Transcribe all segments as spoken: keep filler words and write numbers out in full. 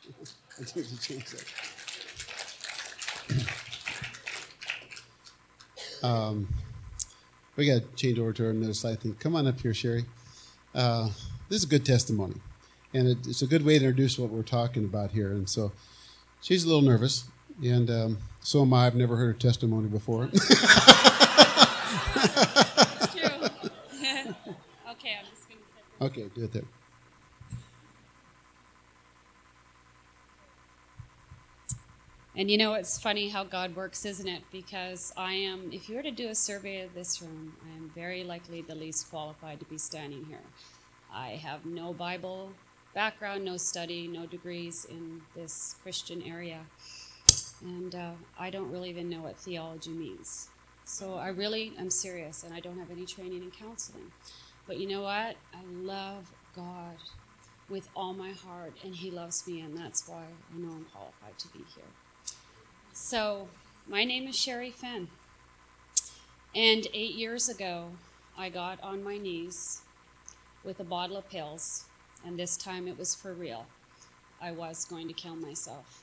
I need to change that. Um, we got to change over to our next slide thing. Come on up here, Sherry. Uh, this is a good testimony, and it, it's a good way to introduce what we're talking about here. And so she's a little nervous, and um, so am I. I've never heard her testimony before. It's true. Okay, I'm just going to sit there. Okay, do it there. And you know, it's funny how God works, isn't it? Because I am, if you were to do a survey of this room, I am very likely the least qualified to be standing here. I have no Bible background, no study, no degrees in this Christian area. And uh, I don't really even know what theology means. So I really am serious, and I don't have any training in counseling. But you know what? I love God with all my heart, and he loves me, and that's why I know I'm qualified to be here. So my name is Sherry Fenn, and eight years ago, I got on my knees with a bottle of pills, and this time it was for real. I was going to kill myself.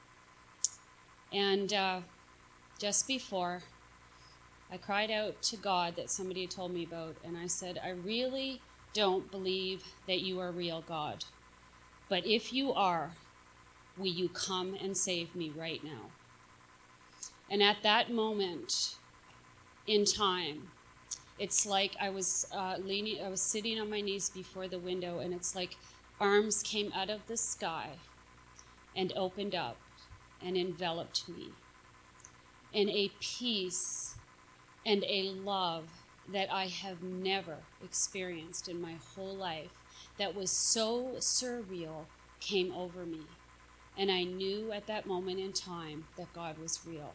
And uh, just before, I cried out to God that somebody had told me about, and I said, I really don't believe that you are real, God. But if you are, will you come and save me right now? And at that moment in time, it's like I was uh, leaning, I was sitting on my knees before the window, and it's like arms came out of the sky and opened up and enveloped me. And a peace and a love that I have never experienced in my whole life that was so surreal came over me. And I knew at that moment in time that God was real.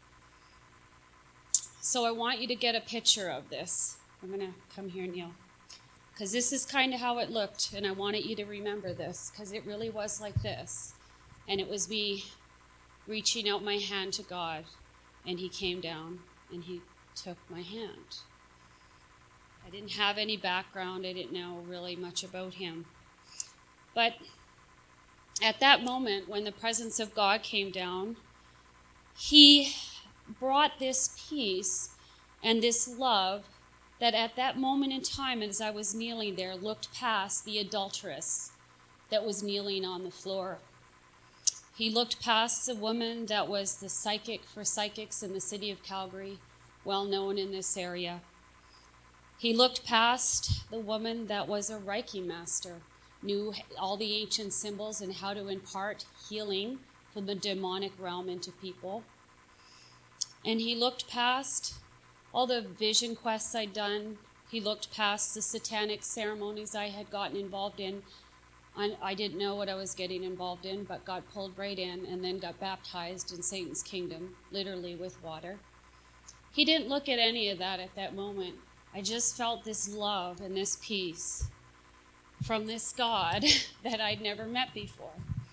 So I want you to get a picture of this. I'm going to come here, Neil. Because this is kind of how it looked, and I wanted you to remember this, because it really was like this. And it was me reaching out my hand to God, and he came down, and he took my hand. I didn't have any background. I didn't know really much about him. But at that moment, when the presence of God came down, he brought this peace and this love that at that moment in time, as I was kneeling there, looked past the adulteress that was kneeling on the floor. He looked past the woman that was the psychic for psychics in the city of Calgary, well known in this area. He looked past the woman that was a Reiki master, knew all the ancient symbols and how to impart healing from the demonic realm into people. And he looked past all the vision quests I'd done. He looked past the satanic ceremonies I had gotten involved in. I didn't know what I was getting involved in, but got pulled right in and then got baptized in Satan's kingdom, literally with water. He didn't look at any of that at that moment. I just felt this love and this peace from this God that I'd never met before.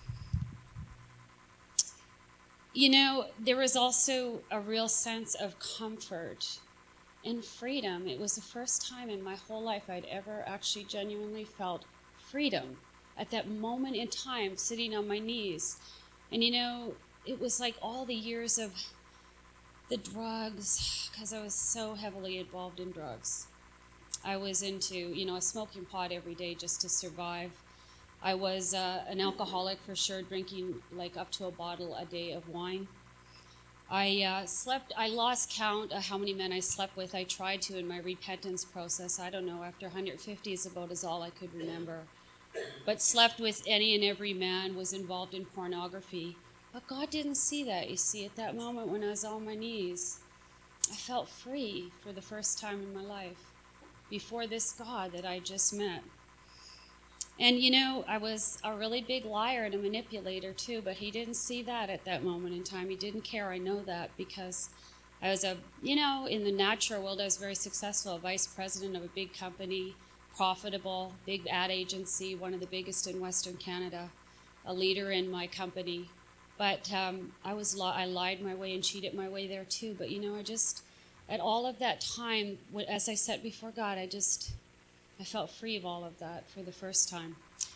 You know, there was also a real sense of comfort and freedom. It was the first time in my whole life I'd ever actually genuinely felt freedom at that moment in time, sitting on my knees. And you know, it was like all the years of the drugs, because I was so heavily involved in drugs. I was into, you know, smoking pot every day just to survive. I was uh, an alcoholic for sure, drinking like up to a bottle a day of wine. I uh, slept, I lost count of how many men I slept with. I tried to in my repentance process. I don't know, after one hundred fifty is about as all I could remember. But slept with any and every man, was involved in pornography. But God didn't see that, you see, at that moment when I was on my knees. I felt free for the first time in my life before this God that I just met. And, you know, I was a really big liar and a manipulator, too, but he didn't see that at that moment in time. He didn't care. I know that because I was a, you know, in the natural world, I was very successful, a vice president of a big company, profitable, big ad agency, one of the biggest in Western Canada, a leader in my company. But um, I was li- I lied my way and cheated my way there, too. But, you know, I just, at all of that time, as I sat before God, I just... I felt free of all of that for the first time.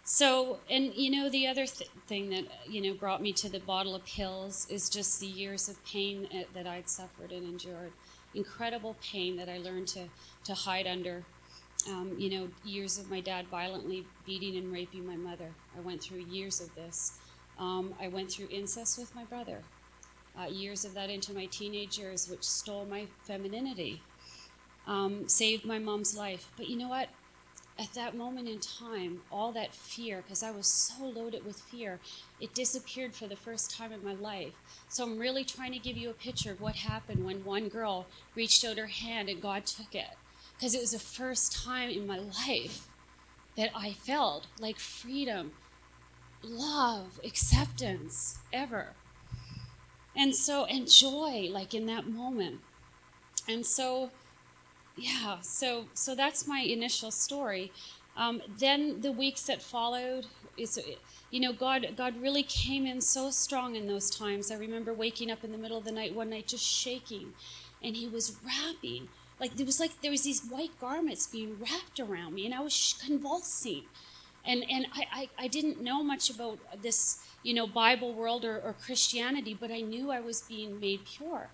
So, and you know, the other th- thing that, you know, brought me to the bottle of pills is just the years of pain uh, that I'd suffered and endured. Incredible pain that I learned to, to hide under. Um, you know, years of my dad violently beating and raping my mother. I went through years of this. Um, I went through incest with my brother. Uh, years of that into my teenage years, which stole my femininity. Um, saved my mom's life. But you know what? At that moment in time, all that fear, because I was so loaded with fear, it disappeared for the first time in my life. So I'm really trying to give you a picture of what happened when one girl reached out her hand and God took it. Because it was the first time in my life that I felt like freedom, love, acceptance, ever. And so, and joy, like in that moment. And so, yeah, so so that's my initial story. Um, then the weeks that followed, is you know, God God really came in so strong in those times. I remember waking up in the middle of the night one night just shaking, and he was wrapping, like there was like there was these white garments being wrapped around me, and I was convulsing. And and I, I, I didn't know much about this, you know, Bible world or, or Christianity, but I knew I was being made pure.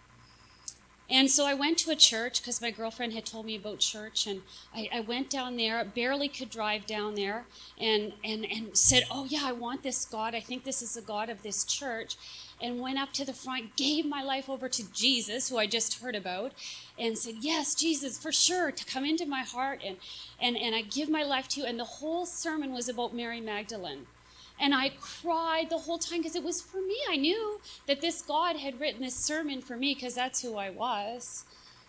And so I went to a church because my girlfriend had told me about church, and I, I went down there, barely could drive down there, and, and, and said, oh yeah, I want this God. I think this is the God of this church. And went up to the front, gave my life over to Jesus, who I just heard about, and said, yes, Jesus, for sure, to come into my heart, and, and, and I give my life to you. And the whole sermon was about Mary Magdalene. And I cried the whole time because it was for me. I knew that this God had written this sermon for me because that's who I was.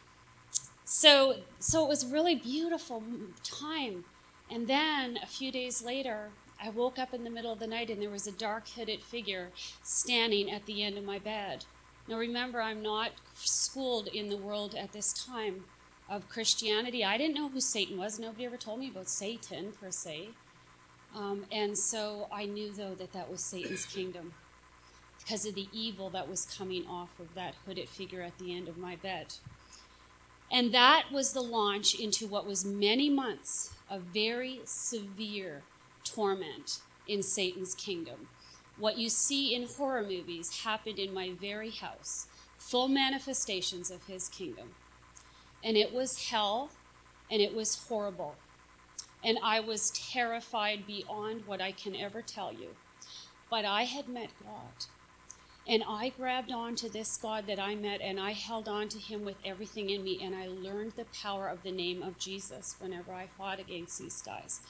So, so it was a really beautiful time. And then a few days later, I woke up in the middle of the night and there was a dark-hooded figure standing at the end of my bed. Now remember, I'm not schooled in the world at this time of Christianity. I didn't know who Satan was. Nobody ever told me about Satan, per se. Um, and so I knew, though, that that was Satan's kingdom because of the evil that was coming off of that hooded figure at the end of my bed. And that was the launch into what was many months of very severe torment in Satan's kingdom. What you see in horror movies happened in my very house, full manifestations of his kingdom. And it was hell, and it was horrible. And I was terrified beyond what I can ever tell you. But I had met God. And I grabbed on to this God that I met, and I held on to him with everything in me. And I learned the power of the name of Jesus whenever I fought against these guys.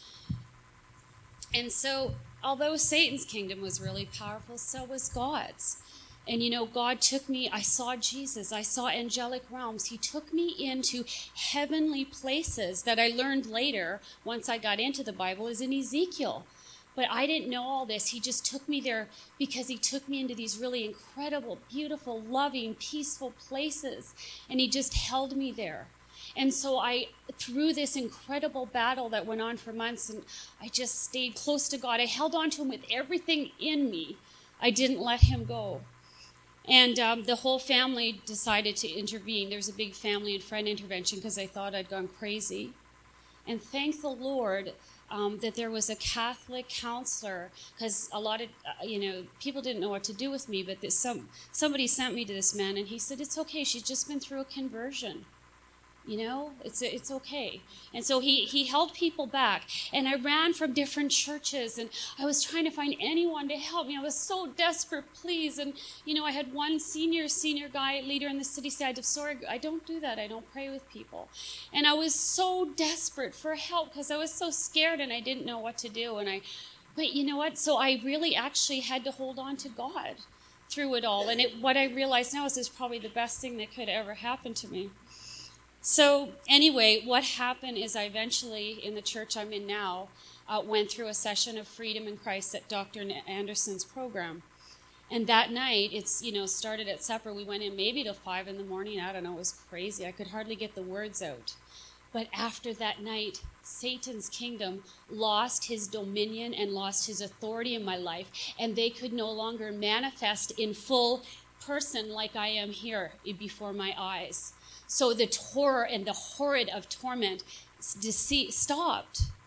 And so, although Satan's kingdom was really powerful, so was God's. And you know, God took me, I saw Jesus, I saw angelic realms. He took me into heavenly places that I learned later, once I got into the Bible, is in Ezekiel. But I didn't know all this. He just took me there because he took me into these really incredible, beautiful, loving, peaceful places. And he just held me there. And so I, through this incredible battle that went on for months, and I just stayed close to God. I held on to him with everything in me. I didn't let him go. And um, the whole family decided to intervene. There was a big family and friend intervention because they thought I'd gone crazy. And thank the Lord um, that there was a Catholic counselor, because a lot of, uh, you know, people didn't know what to do with me, but this, some, somebody sent me to this man, and he said, it's okay, she's just been through a conversion. You know, it's it's okay. And so he, he held people back. And I ran from different churches, and I was trying to find anyone to help me. I was so desperate, please. And, you know, I had one senior, senior guy, leader in the city say, I'm sorry, I don't do that. I don't pray with people. And I was so desperate for help because I was so scared and I didn't know what to do. And I, but you know what? So I really actually had to hold on to God through it all. And it, what I realize now is it's probably the best thing that could ever happen to me. So anyway, what happened is I eventually, in the church I'm in now, uh, went through a session of Freedom in Christ at Doctor Anderson's program. And that night, it's, you know, started at supper. We went in maybe till five in the morning. I don't know, it was crazy. I could hardly get the words out. But after that night, Satan's kingdom lost his dominion and lost his authority in my life. And they could no longer manifest in full person like I am here before my eyes. So the horror and the horrid of torment deceit stopped.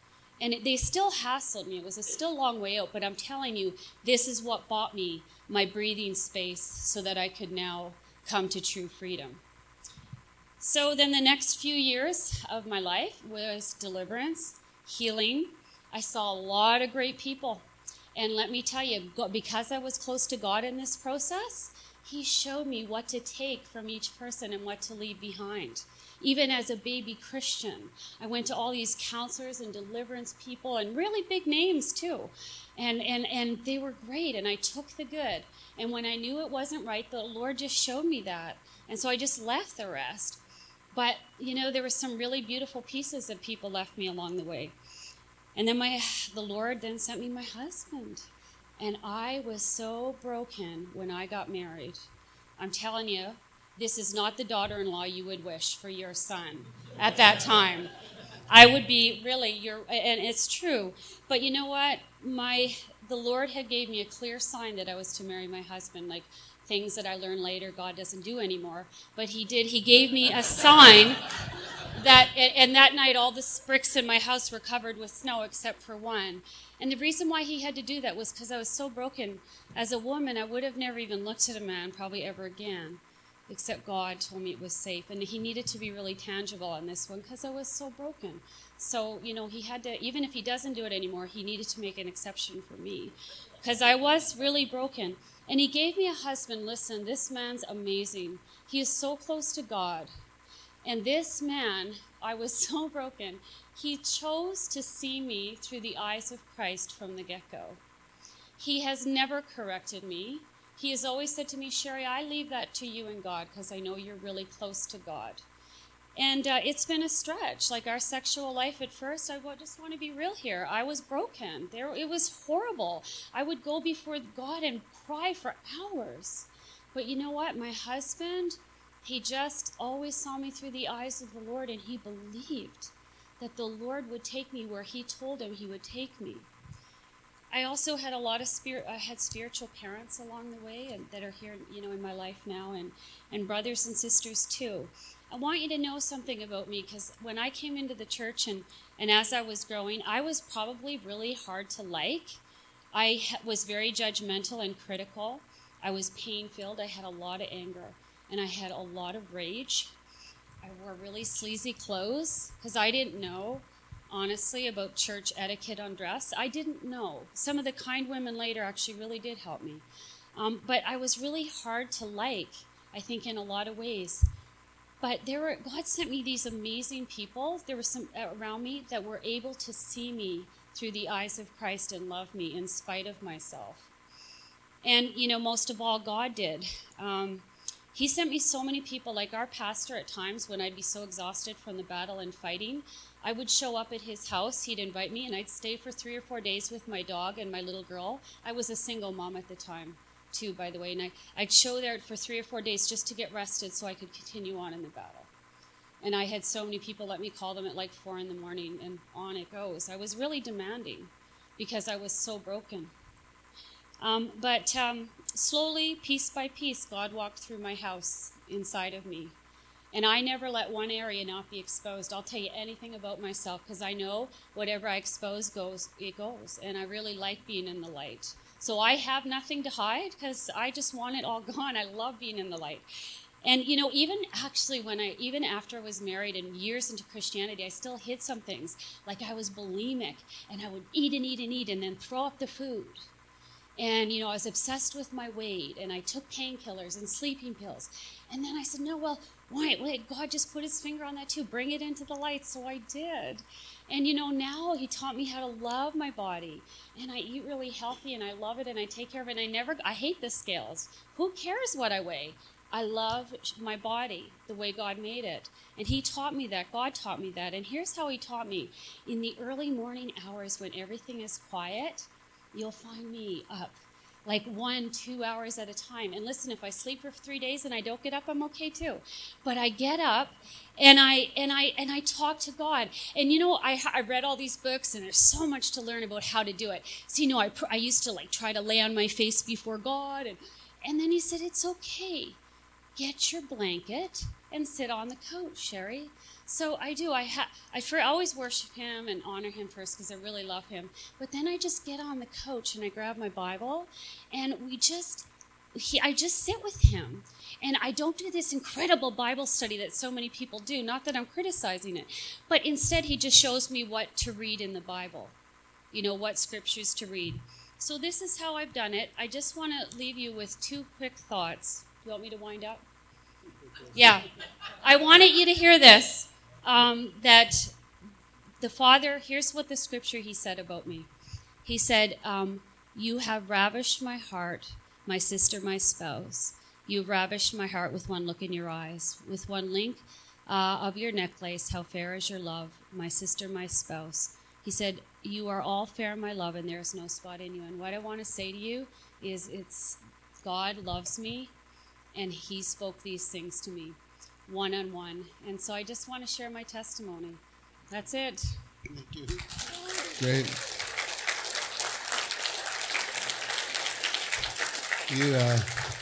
And it, they still hassled me. It was a still long way out, but I'm telling you, this is what bought me my breathing space so that I could now come to true freedom. So then the next few years of my life was deliverance, healing. I saw a lot of great people. And let me tell you, because I was close to God in this process, he showed me what to take from each person and what to leave behind. Even as a baby Christian, I went to all these counselors and deliverance people and really big names too. And, and, and they were great, and I took the good. And when I knew it wasn't right, the Lord just showed me that. And so I just left the rest. But, you know, there were some really beautiful pieces that people left me along the way. And then my the Lord then sent me my husband. And I was so broken when I got married. I'm telling you, this is not the daughter-in-law you would wish for your son at that time. I would be really your, and it's true. But you know what? My the Lord had gave me a clear sign that I was to marry my husband. Like things that I learned later, God doesn't do anymore. But He did. He gave me a sign. That and that night all the bricks in my house were covered with snow except for one. And the reason why he had to do that was because I was so broken. As a woman, I would have never even looked at a man probably ever again, except God told me it was safe. And he needed to be really tangible on this one because I was so broken. So, you know, he had to, even if he doesn't do it anymore, he needed to make an exception for me because I was really broken. And he gave me a husband. Listen, this man's amazing. He is so close to God. And this man, I was so broken, he chose to see me through the eyes of Christ from the get-go. He has never corrected me. He has always said to me, Sherry, I leave that to you and God because I know you're really close to God. And uh, it's been a stretch. Like our sexual life at first, I just want to be real here. I was broken. There, it was horrible. I would go before God and cry for hours. But you know what? My husband, he just always saw me through the eyes of the Lord, and he believed that the Lord would take me where he told him he would take me. I also had a lot of spirit. I had spiritual parents along the way, and that are here, you know, in my life now, and and brothers and sisters too. I want you to know something about me, because when I came into the church and and as I was growing, I was probably really hard to like. I was very judgmental and critical. I was pain-filled. I had a lot of anger. And I had a lot of rage. I wore really sleazy clothes because I didn't know, honestly, about church etiquette on dress. I didn't know. Some of the kind women later actually really did help me. Um, but I was really hard to like, I think, in a lot of ways. But there were God sent me these amazing people. There were some around me that were able to see me through the eyes of Christ and love me in spite of myself. And, you know, most of all, God did. Um, He sent me so many people, like our pastor at times when I'd be so exhausted from the battle and fighting. I would show up at his house, he'd invite me, and I'd stay for three or four days with my dog and my little girl. I was a single mom at the time, too, by the way, and I, I'd show there for three or four days just to get rested so I could continue on in the battle. And I had so many people let me call them at like four in the morning, and on it goes. I was really demanding because I was so broken. Um, but um, slowly, piece by piece, God walked through my house inside of me. And I never let one area not be exposed. I'll tell you anything about myself because I know whatever I expose goes, it goes. And I really like being in the light. So I have nothing to hide because I just want it all gone. I love being in the light. And, you know, even actually when I, even after I was married and years into Christianity, I still hid some things. Like I was bulimic and I would eat and eat and eat and then throw up the food. And, you know, I was obsessed with my weight, and I took painkillers and sleeping pills. And then I said, no, well, why? Wait, God just put his finger on that too. Bring it into the light. So I did. And, you know, now he taught me how to love my body. And I eat really healthy, and I love it, and I take care of it. And I never, I hate the scales. Who cares what I weigh? I love my body the way God made it. And he taught me that. God taught me that. And here's how he taught me. In the early morning hours when everything is quiet, you'll find me up like one, two hours at a time. And listen, if I sleep for three days and I don't get up, I'm okay too. But I get up and I and I and I talk to God. And you know, I I read all these books and there's so much to learn about how to do it. So you know, I I used to like try to lay on my face before God, and and then he said, it's okay. Get your blanket and sit on the couch, Sherry. So I do. I ha- I for always worship him and honor him first because I really love him. But then I just get on the couch and I grab my Bible, and we just he I just sit with him. And I don't do this incredible Bible study that so many people do. Not that I'm criticizing it, but instead he just shows me what to read in the Bible. You know, what scriptures to read. So this is how I've done it. I just want to leave you with two quick thoughts. You want me to wind up? Yeah. I wanted you to hear this. Um, that the Father, here's what the scripture he said about me. He said, um, you have ravished my heart, my sister, my spouse. You ravished my heart with one look in your eyes, with one link uh, of your necklace. How fair is your love, my sister, my spouse. He said, you are all fair, my love, and there is no spot in you. And what I want to say to you is it's God loves me, and he spoke these things to me one-on-one. And so I just want to share my testimony. That's it. Thank you. Great. You, uh,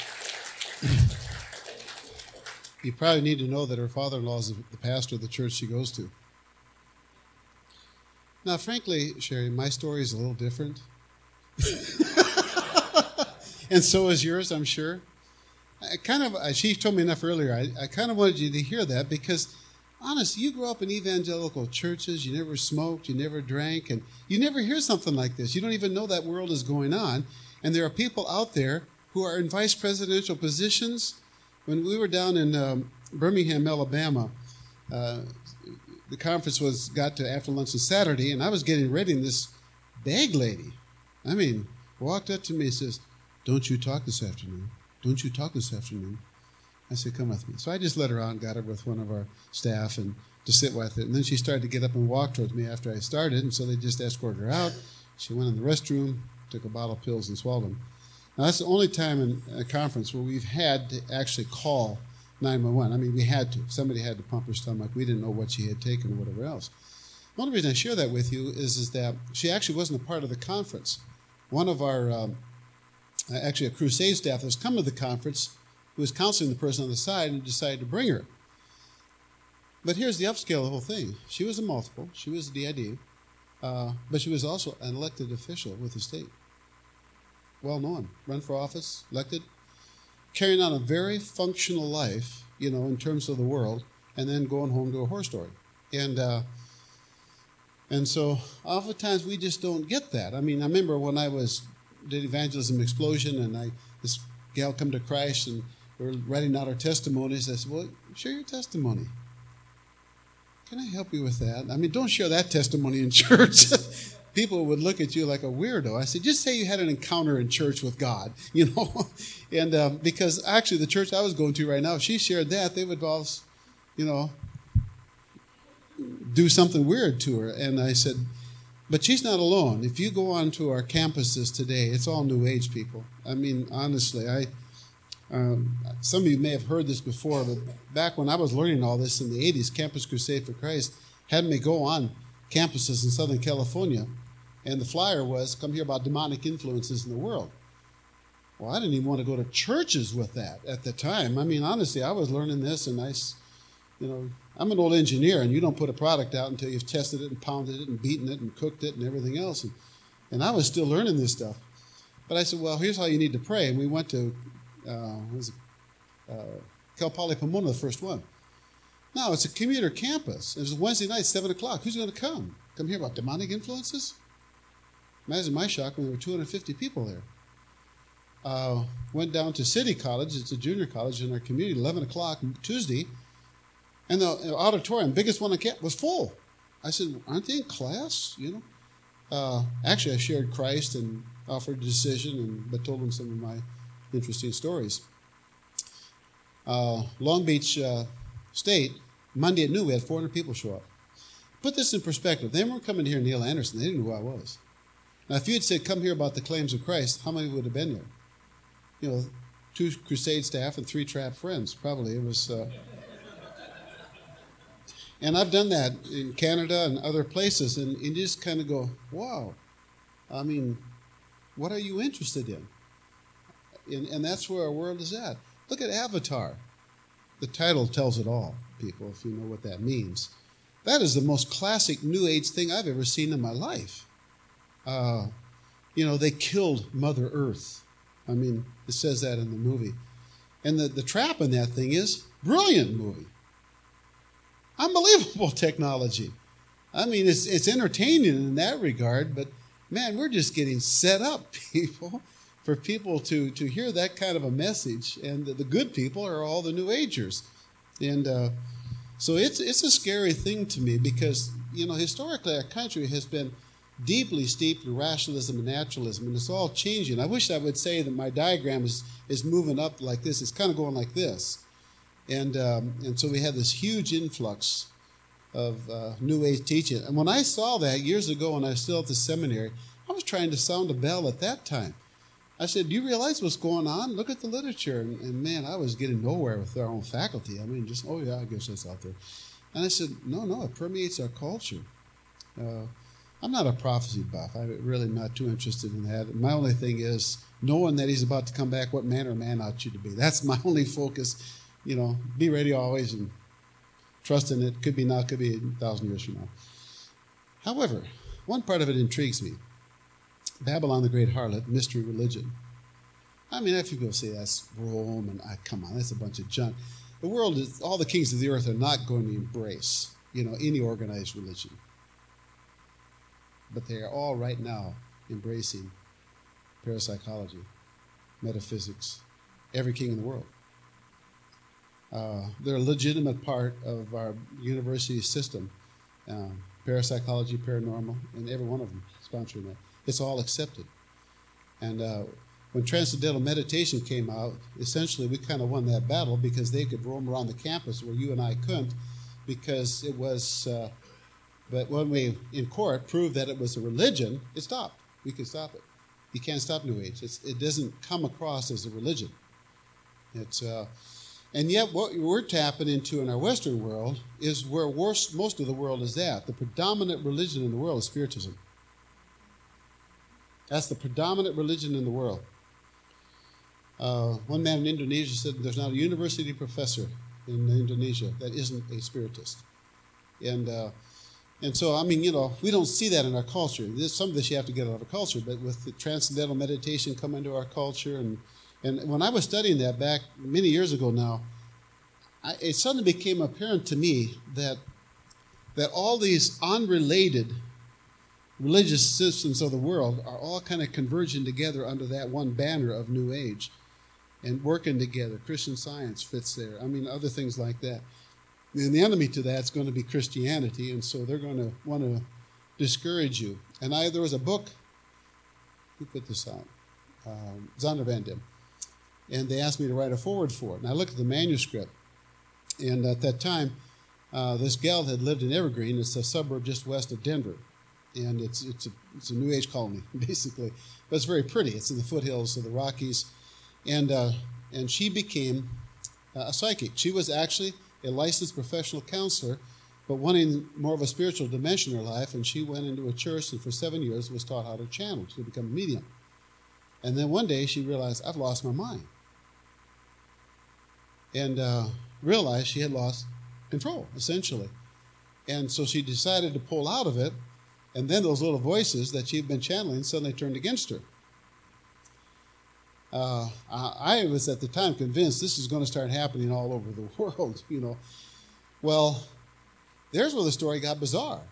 you probably need to know that her father-in-law is the pastor of the church she goes to. Now, frankly, Sherry, my story is a little different. And so is yours, I'm sure. I kind of, she told me enough earlier, I, I kind of wanted you to hear that because, honestly, you grew up in evangelical churches, you never smoked, you never drank, and you never hear something like this. You don't even know that world is going on. And there are people out there who are in vice presidential positions. When we were down in um, Birmingham, Alabama, uh, the conference was got to after lunch on Saturday, and I was getting ready, and this bag lady, I mean, walked up to me and says, don't you talk this afternoon. Don't you talk this afternoon. I said, come with me. So I just let her out and got her with one of our staff and to sit with it. And then she started to get up and walk towards me after I started, and so they just escorted her out. She went in the restroom, took a bottle of pills and swallowed them. Now, that's the only time in a conference where we've had to actually call nine one one. I mean, we had to. Somebody had to pump her stomach. We didn't know what she had taken or whatever else. The only reason I share that with you is, is that she actually wasn't a part of the conference. One of our, um, actually a crusade staff that was coming to the conference who was counseling the person on the side and decided to bring her. But here's the upscale of the whole thing. She was a multiple. She was a D I D. Uh, but she was also an elected official with the state. Well known. Run for office, elected. Carrying on a very functional life, you know, in terms of the world, and then going home to a horror story. And uh, and so oftentimes we just don't get that. I mean, I remember when I was did Evangelism Explosion, and I this gal come to Christ, and we were writing out our testimonies. I said, well, share your testimony. Can I help you with that? I mean, don't share that testimony in church. People would look at you like a weirdo. I said, just say you had an encounter in church with God, you know. And um, because actually the church I was going to right now, if she shared that, they would all, you know, do something weird to her. And I said, but she's not alone. If you go on to our campuses today, it's all New Age people. I mean, honestly, I um, some of you may have heard this before, but back when I was learning all this in the eighties, Campus Crusade for Christ had me go on campuses in Southern California, and the flyer was, come hear about demonic influences in the world. Well, I didn't even want to go to churches with that at the time. I mean, honestly, I was learning this, and I, you know, I'm an old engineer, and you don't put a product out until you've tested it and pounded it and beaten it and cooked it and everything else. And, and I was still learning this stuff. But I said, well, here's how you need to pray. And we went to, uh, what was it? Uh, Cal Poly Pomona, the first one. No, it's a commuter campus. It was Wednesday night, seven o'clock. Who's going to come? Come hear about demonic influences? Imagine my shock when there were two hundred fifty people there. Uh, went down to City College. It's a junior college in our community, eleven o'clock Tuesday. And the auditorium, biggest one on campus, was full. I said, aren't they in class? You know. Uh, actually, I shared Christ and offered a decision, and but told them some of my interesting stories. Uh, Long Beach uh, State, Monday at noon, we had four hundred people show up. Put this in perspective. They weren't coming to hear Neil Anderson. They didn't know who I was. Now, if you had said, come here about the claims of Christ, how many would have been there? You know, two crusade staff and three trap friends, probably. It was... Uh, And I've done that in Canada and other places, and you just kind of go, wow, I mean, what are you interested in? And, and that's where our world is at. Look at Avatar. The title tells it all, people, if you know what that means. That is the most classic New Age thing I've ever seen in my life. Uh, you know, they killed Mother Earth. I mean, it says that in the movie. And the, the trap in that thing is, brilliant movie. Unbelievable technology. I mean, it's it's entertaining in that regard, but man, we're just getting set up, people, for people to, to hear that kind of a message. And the, the good people are all the New Agers. And uh, so it's it's a scary thing to me because, you know, historically our country has been deeply steeped in rationalism and naturalism, and it's all changing. I wish I would say that my diagram is, is moving up like this. It's kind of going like this. And um, and so we had this huge influx of uh, New Age teaching. And when I saw that years ago when I was still at the seminary, I was trying to sound a bell at that time. I said, do you realize what's going on? Look at the literature. And, and man, I was getting nowhere with our own faculty. I mean, just, oh yeah, I guess that's out there. And I said, no, no, it permeates our culture. Uh, I'm not a prophecy buff. I'm really not too interested in that. My only thing is knowing that he's about to come back, what man or man ought you to be. That's my only focus. You know, be ready always and trust in it. Could be now, could be a thousand years from now. However, one part of it intrigues me. Babylon the Great Harlot, mystery religion. I mean, if you go say that's Rome, and I, come on, that's a bunch of junk. The world is, all the kings of the earth are not going to embrace, you know, any organized religion. But they are all right now embracing parapsychology, metaphysics, every king in the world. Uh, they're a legitimate part of our university system, um, parapsychology, paranormal, and every one of them sponsoring that. It's all accepted. And uh, when Transcendental Meditation came out, essentially we kind of won that battle because they could roam around the campus where you and I couldn't, because it was, uh, but when we, in court, proved that it was a religion, it stopped. We could stop it. You can't stop New Age. It's, it doesn't come across as a religion. It's, uh, and yet what we're tapping into in our Western world is where worst, most of the world is at. The predominant religion in the world is Spiritism. That's the predominant religion in the world. Uh, one man in Indonesia said there's not a university professor in Indonesia that isn't a Spiritist. And uh, and so, I mean, you know, we don't see that in our culture. There's some of this you have to get out of our culture, but with the Transcendental Meditation come into our culture, and, and when I was studying that back many years ago now, I, it suddenly became apparent to me that that all these unrelated religious systems of the world are all kind of converging together under that one banner of New Age and working together. Christian Science fits there. I mean, other things like that. And the enemy to that's going to be Christianity, and so they're going to want to discourage you. And I, there was a book, who put this out? Um, Zondervan, and they asked me to write a foreword for it. And I looked at the manuscript, and at that time, uh, this gal had lived in Evergreen. It's a suburb just west of Denver. And it's it's a it's a New Age colony, basically, but it's very pretty. It's in the foothills of the Rockies, and uh, and she became a psychic. She was actually a licensed professional counselor, but wanting more of a spiritual dimension in her life, and she went into a church and for seven years was taught how to channel to become a medium. And then one day she realized, I've lost my mind, and uh, realized she had lost control essentially, and so she decided to pull out of it. And then those little voices that she'd been channeling suddenly turned against her. Uh, I was at the time convinced this is going to start happening all over the world, you know. Well, there's where the story got bizarre.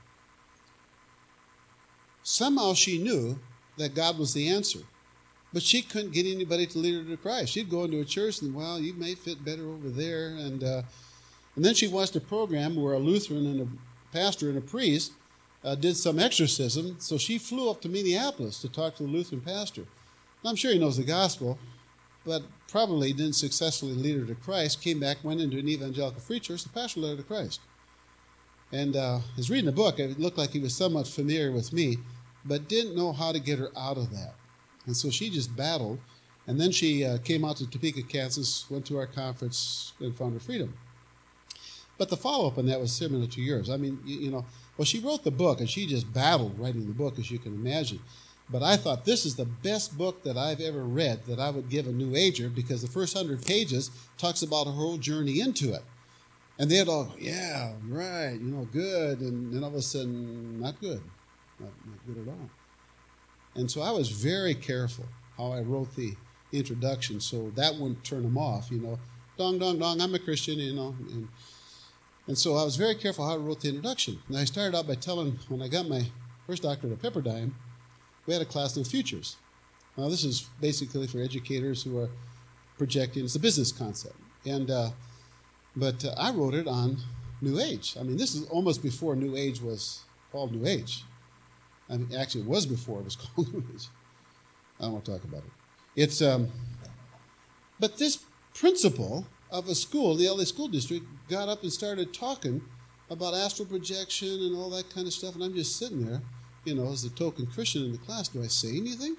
Somehow she knew that God was the answer, but she couldn't get anybody to lead her to Christ. She'd go into a church and, well, you may fit better over there. And, uh, and then she watched a program where a Lutheran and a pastor and a priest Uh, did some exorcism, so she flew up to Minneapolis to talk to the Lutheran pastor. I'm sure he knows the gospel, but probably didn't successfully lead her to Christ, came back, went into an evangelical free church, the pastor led her to Christ. And uh, I was reading the book, it looked like he was somewhat familiar with me, but didn't know how to get her out of that. And so she just battled, and then she uh, came out to Topeka, Kansas, went to our conference, and found her freedom. But the follow-up on that was similar to yours. I mean, you, you know, well, she wrote the book, and she just battled writing the book, as you can imagine. But I thought this is the best book that I've ever read that I would give a New Ager, because the first hundred pages talks about her whole journey into it. And they'd all go, yeah, right, you know, good. And then all of a sudden, not good. Not, not good at all. And so I was very careful how I wrote the introduction so that wouldn't turn them off, you know. Dong, dong, dong, I'm a Christian, you know. And, and so I was very careful how I wrote the introduction. And I started out by telling, when I got my first doctorate at Pepperdine, we had a class on futures. Now, this is basically for educators who are projecting. It's a business concept. And uh, But uh, I wrote it on New Age. I mean, this is almost before New Age was called New Age. I mean, actually, it was before it was called New Age. I don't want to talk about it. It's, um, but this principal of a school, the L A School District, got up and started talking about astral projection and all that kind of stuff, and I'm just sitting there, you know, as the token Christian in the class. Do I say anything?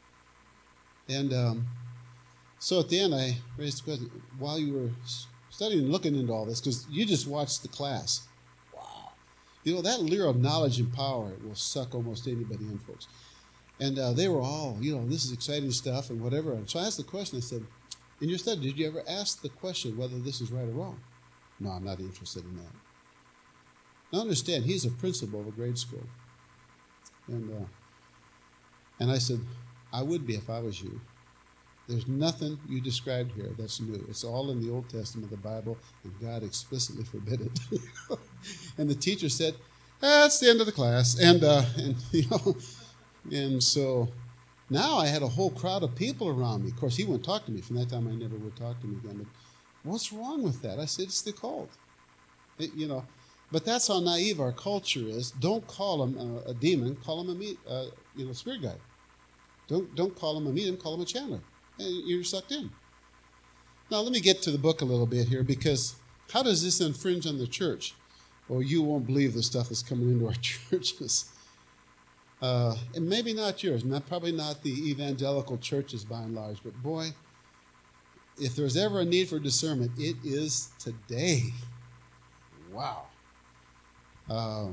And um, so at the end, I raised the question, while you were studying and looking into all this, because you just watched the class. Wow. You know, that lure of knowledge and power will suck almost anybody in, folks. And uh, they were all, you know, this is exciting stuff and whatever. And so I asked the question, I said, in your study, did you ever ask the question whether this is right or wrong? No, I'm not interested in that. Now understand, he's a principal of a grade school. And, uh, and I said, I would be if I was you. There's nothing you described here that's new. It's all in the Old Testament, the Bible, and God explicitly forbid it. And the teacher said, that's the end of the class. And, uh, and you know, and so now I had a whole crowd of people around me. Of course, he wouldn't talk to me. From that time, I never would talk to me again. But what's wrong with that? I said, it's the cult. It, you know, but that's how naive our culture is. Don't call him a, a demon. Call him a me, uh, you know, spirit guide. Don't don't call him a medium. Call him a channeler. And you're sucked in. Now, let me get to the book a little bit here, because how does this infringe on the church? Well, you won't believe the stuff that's coming into our churches. Uh, and maybe not yours, not probably not the evangelical churches by and large, but boy, if there's ever a need for discernment, it is today. Wow. Uh,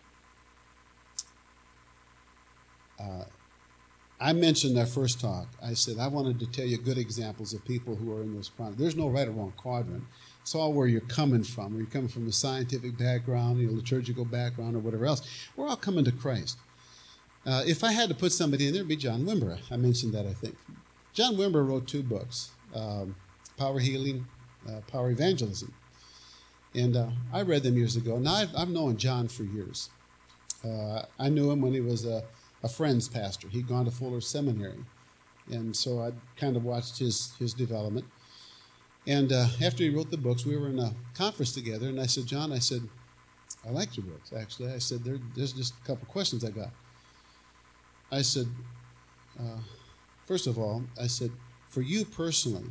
uh, I mentioned our first talk. I said I wanted to tell you good examples of people who are in this quadrant. There's no right or wrong quadrant. It's all where you're coming from. Where you're coming from a scientific background, you know, liturgical background, or whatever else. We're all coming to Christ. Uh, if I had to put somebody in there, it'd be John Wimber. I mentioned that, I think. John Wimber wrote two books, um, Power Healing, uh, Power Evangelism. And uh, I read them years ago. Now, I've, I've known John for years. Uh, I knew him when he was a, a friend's pastor. He'd gone to Fuller Seminary. And so I kind of watched his, his development. And uh, after he wrote the books, we were in a conference together. And I said, John, I said, I liked your books, actually. I said, there, there's just a couple questions I got. I said, uh, first of all, I said, for you personally,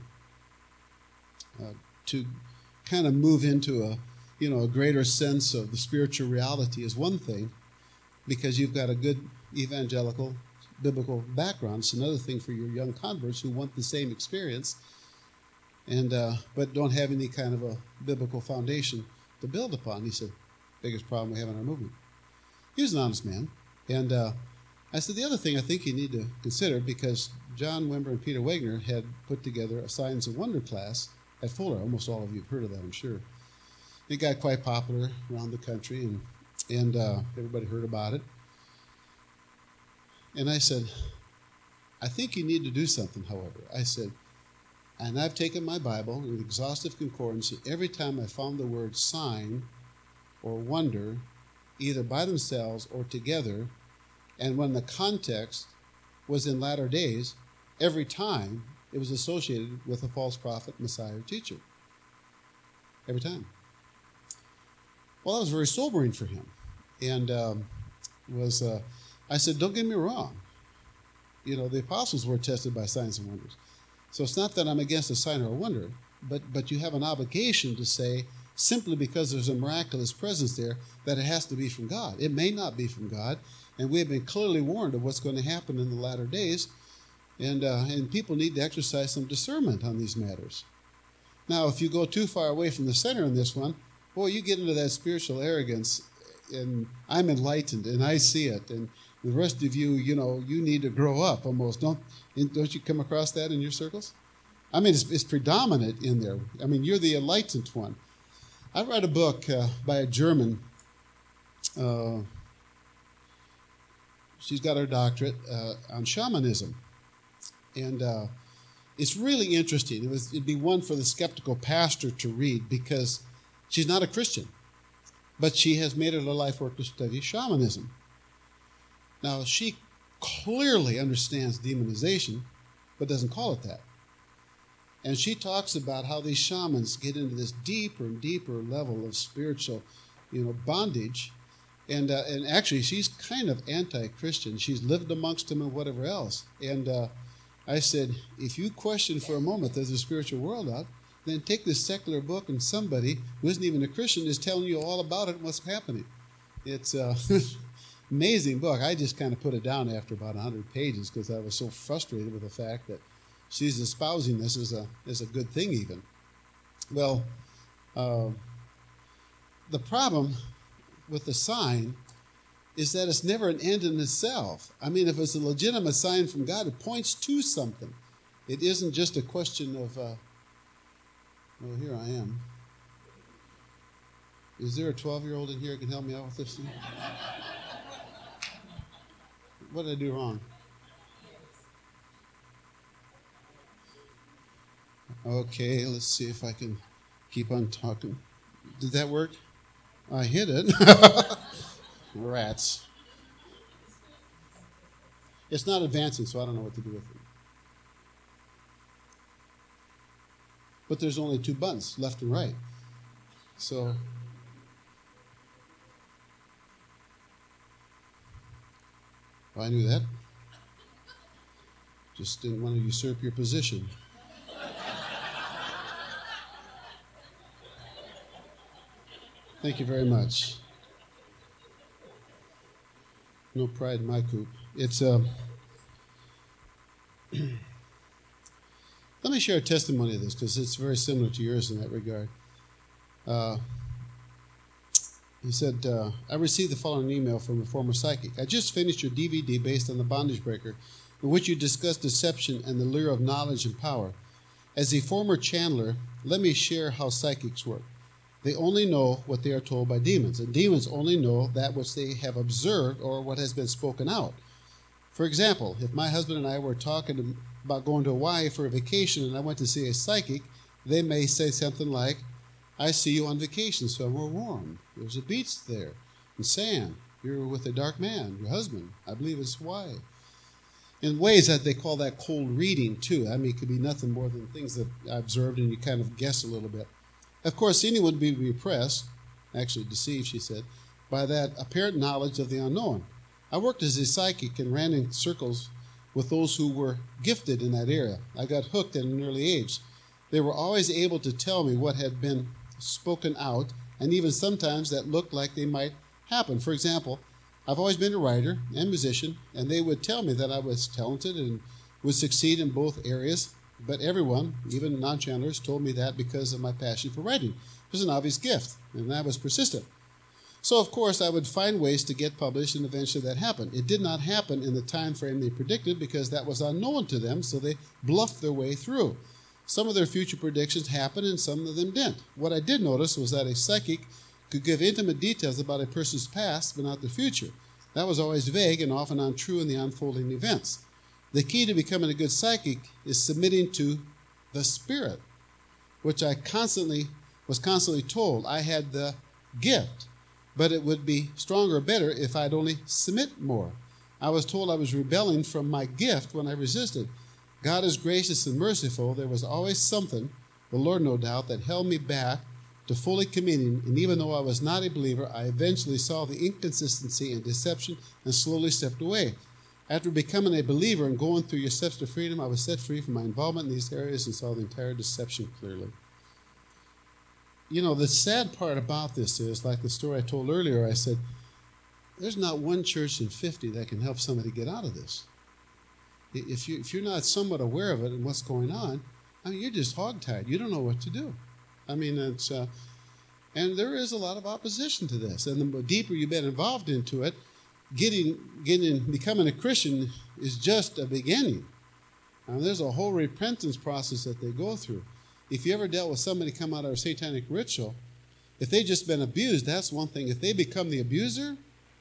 uh, to kind of move into a, you know, a greater sense of the spiritual reality is one thing, because you've got a good evangelical, biblical background. It's another thing for your young converts who want the same experience, and uh, but don't have any kind of a biblical foundation to build upon. He said, biggest problem we have in our movement. He was an honest man, and uh, I said, the other thing I think you need to consider, because John Wimber and Peter Wagner had put together a Signs of Wonder class at Fuller. Almost all of you have heard of that, I'm sure. It got quite popular around the country, and, and uh, everybody heard about it. And I said, I think you need to do something, however. I said, and I've taken my Bible, an exhaustive concordance, and every time I found the word sign or wonder, either by themselves or together, and when the context was in latter days, every time it was associated with a false prophet, Messiah, or teacher. Every time. Well, that was very sobering for him. And um, was uh, I said, don't get me wrong. You know, the apostles were tested by signs and wonders. So it's not that I'm against a sign or a wonder, but, but you have an obligation to say, simply because there's a miraculous presence there, that it has to be from God. It may not be from God. And we have been clearly warned of what's going to happen in the latter days. And, uh, and people need to exercise some discernment on these matters. Now, if you go too far away from the center in this one, boy, you get into that spiritual arrogance, and I'm enlightened, and I see it. And the rest of you, you know, you need to grow up almost. Don't, don't you come across that in your circles? I mean, it's, it's predominant in there. I mean, you're the enlightened one. I read a book uh, by a German. Uh, she's got her doctorate uh, on shamanism. And uh, it's really interesting. It was, it'd be one for the skeptical pastor to read because she's not a Christian, but she has made it her life work to study shamanism. Now, she clearly understands demonization, but doesn't call it that. And she talks about how these shamans get into this deeper and deeper level of spiritual, you know, bondage. And uh, and actually, she's kind of anti-Christian. She's lived amongst them and whatever else. And uh, I said, if you question for a moment there's a spiritual world out, then take this secular book and somebody who isn't even a Christian is telling you all about it and what's happening. It's an uh, amazing book. I just kind of put it down after about one hundred pages because I was so frustrated with the fact that she's espousing this as a as a good thing even. Well, uh, the problem with the sign is that it's never an end in itself. I mean, if it's a legitimate sign from God, it points to something. It isn't just a question of, uh, well, here I am. Is there a twelve-year-old in here who can help me out with this thing? What did I do wrong? Okay, let's see if I can keep on talking. Did that work? I hit it. Rats. It's not advancing, so I don't know what to do with it. But there's only two buttons, left and right. So, well, I knew that. Just didn't want to usurp your position. Thank you very much. No pride in my coop. It's uh, let me share a testimony of this because it's very similar to yours in that regard. Uh, he said, uh, I received the following email from a former psychic. I just finished your D V D based on the Bondage Breaker, in which you discuss deception and the lure of knowledge and power. As a former channeler, let me share how psychics work. They only know what they are told by demons, and demons only know that which they have observed or what has been spoken out. For example, if my husband and I were talking about going to Hawaii for a vacation and I went to see a psychic, they may say something like, I see you on vacation somewhere warm. There's a beach there and sand. You're with a dark man, your husband. I believe it's Hawaii. In ways that they call that cold reading, too. I mean, it could be nothing more than things that I observed and you kind of guess a little bit. Of course, anyone would be repressed, actually deceived, she said, by that apparent knowledge of the unknown. I worked as a psychic and ran in circles with those who were gifted in that area. I got hooked at an early age. They were always able to tell me what had been spoken out, and even sometimes that looked like they might happen. For example, I've always been a writer and musician, and they would tell me that I was talented and would succeed in both areas. But everyone, even non-channelers, told me that because of my passion for writing. It was an obvious gift, and I was persistent. So, of course, I would find ways to get published, and eventually that happened. It did not happen in the time frame they predicted because that was unknown to them, so they bluffed their way through. Some of their future predictions happened, and some of them didn't. What I did notice was that a psychic could give intimate details about a person's past, but not their future. That was always vague and often untrue in the unfolding events. The key to becoming a good psychic is submitting to the Spirit, which I constantly was constantly told I had the gift, but it would be stronger or better if I'd only submit more. I was told I was rebelling from my gift when I resisted. God is gracious and merciful. There was always something, the Lord no doubt, that held me back to fully committing, and even though I was not a believer, I eventually saw the inconsistency and deception and slowly stepped away. After becoming a believer and going through your steps to freedom, I was set free from my involvement in these areas and saw the entire deception clearly. You know, the sad part about this is, like the story I told earlier, I said, there's not one church in fifty that can help somebody get out of this. If, you, if you're not somewhat aware of it and what's going on, I mean, you're just hogtied. You don't know what to do. I mean, it's, uh, and there is a lot of opposition to this. And the deeper you've been involved into it, Getting, getting, becoming a Christian is just a beginning. Now, there's a whole repentance process that they go through. If you ever dealt with somebody come out of a satanic ritual, If they just been abused, that's one thing. If they become the abuser,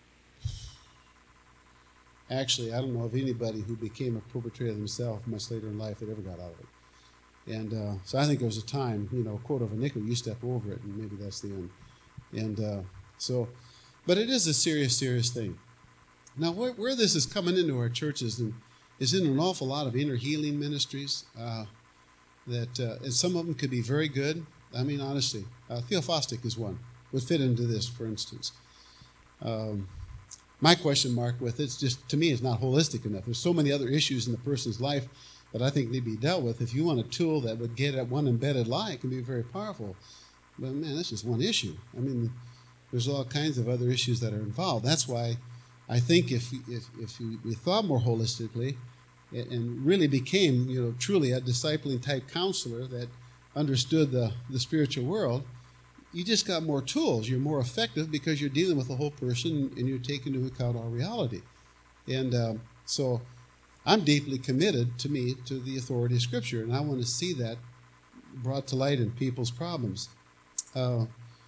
actually, I don't know of anybody who became a perpetrator themselves much later in life that ever got out of it. And uh, so I think there was a time, you know, quote of iniquity, you step over it, and maybe that's the end. And uh, so, but it is a serious, serious thing. Now, where, where this is coming into our churches and is in an awful lot of inner healing ministries uh, that, uh, and some of them could be very good. I mean, honestly, uh, Theophostic is one, would fit into this, for instance. Um, my question mark with it's just, to me, it's not holistic enough. There's so many other issues in the person's life that I think need to be dealt with. If you want a tool that would get at one embedded lie, it can be very powerful. But man, that's just one issue. I mean, there's all kinds of other issues that are involved. That's why I think if if, if we thought more holistically and really became, you know, truly a discipling type counselor that understood the, the spiritual world, you just got more tools. You're more effective because you're dealing with the whole person and you're taking into account all reality. And um, so I'm deeply committed, to me, to the authority of Scripture, and I want to see that brought to light in people's problems. Uh,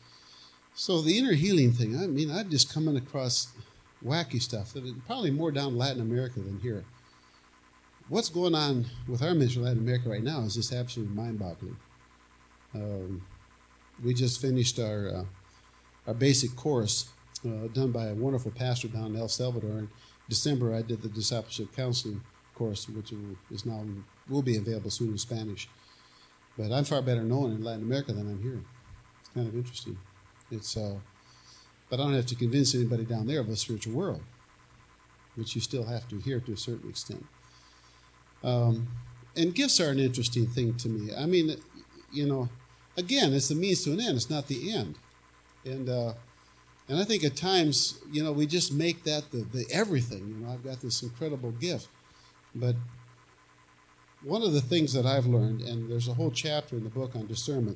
so the inner healing thing, I mean, I've just come across wacky stuff, that is probably more down in Latin America than here. What's going on with our ministry in Latin America right now is just absolutely mind-boggling. Um, we just finished our uh, our basic course uh, done by a wonderful pastor down in El Salvador. In December, I did the discipleship counseling course, which is now will be available soon in Spanish. But I'm far better known in Latin America than I'm here. It's kind of interesting. It's uh, but I don't have to convince anybody down there of the spiritual world, which you still have to here to a certain extent. Um, and gifts are an interesting thing to me. I mean, you know, again, it's the means to an end. It's not the end. And uh, and I think at times, you know, we just make that the, the everything. You know, I've got this incredible gift. But one of the things that I've learned, and there's a whole chapter in the book on discernment.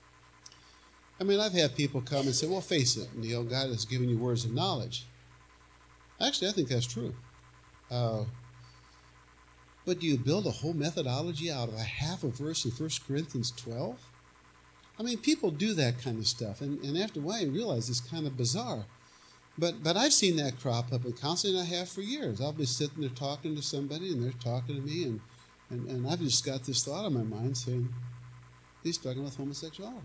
I mean, I've had people come and say, well, face it, Neil, God has given you words of knowledge. Actually, I think that's true. Uh, but do you build a whole methodology out of a half a verse in First Corinthians twelve? I mean, people do that kind of stuff, and, and after a while you realize it's kind of bizarre. But but I've seen that crop up in counseling. I have for years. I'll be sitting there talking to somebody, and they're talking to me, and, and, and I've just got this thought in my mind saying, he's struggling with homosexuality.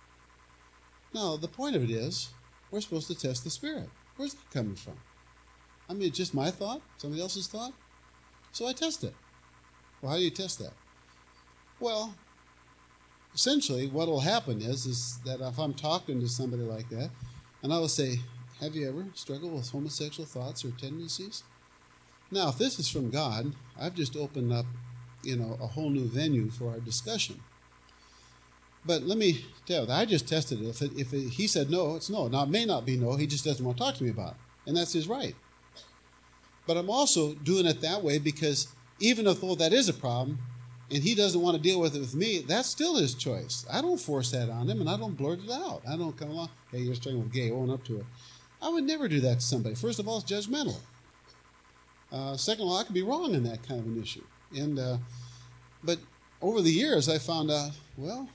Now, the point of it is, we're supposed to test the Spirit. Where's that coming from? I mean, it's just my thought? Somebody else's thought? So I test it. Well, how do you test that? Well, essentially, what will happen is, is that if I'm talking to somebody like that, and I will say, have you ever struggled with homosexual thoughts or tendencies? Now, if this is from God, I've just opened up, you know, a whole new venue for our discussion. But let me tell you, I just tested it. If, it, if it, he said no, it's no. Now, it may not be no. He just doesn't want to talk to me about it. And that's his right. But I'm also doing it that way because even if though that is a problem, and he doesn't want to deal with it with me, that's still his choice. I don't force that on him, and I don't blurt it out. I don't come along, hey, you're struggling with gay, own up to it. I would never do that to somebody. First of all, it's judgmental. Uh, second of all, I could be wrong in that kind of an issue. And uh, but over the years, I found out, well,